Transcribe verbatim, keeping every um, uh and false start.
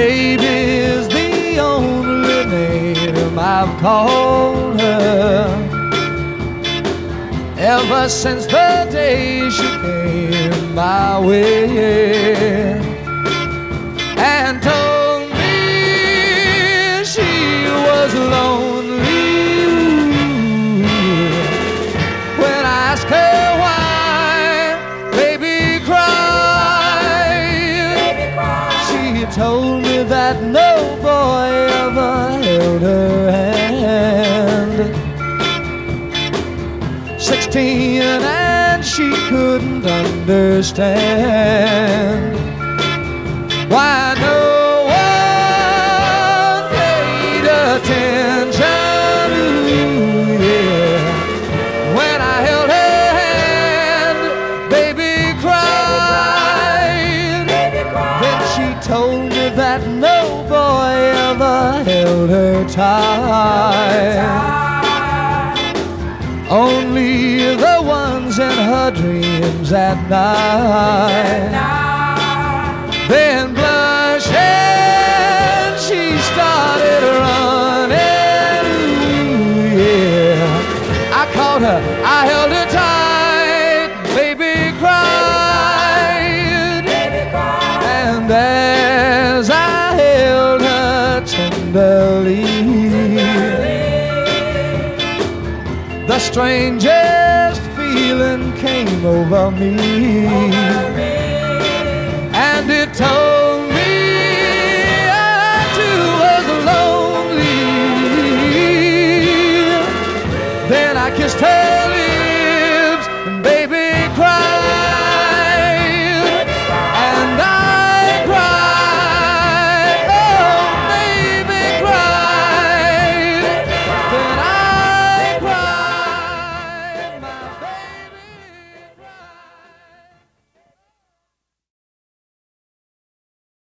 Baby's the only name I've called her ever since the day she came my way and told me she was lonely. When I asked her why, baby cried. Baby cried. She told me that no boy ever held her hand. Sixteen and she couldn't understand why no one paid attention. Ooh, yeah. When I held her hand, baby cried. Baby cried. Then she told me that no boy ever held her tight. Only the ones in her dreams at night. Then blushing, she started running. Ooh, yeah. I caught her, I held her tight. Baby cried. Baby cried. And as I held her tenderly, the strangest feeling came over me, over me. And it told me I too was lonely. Then I kissed her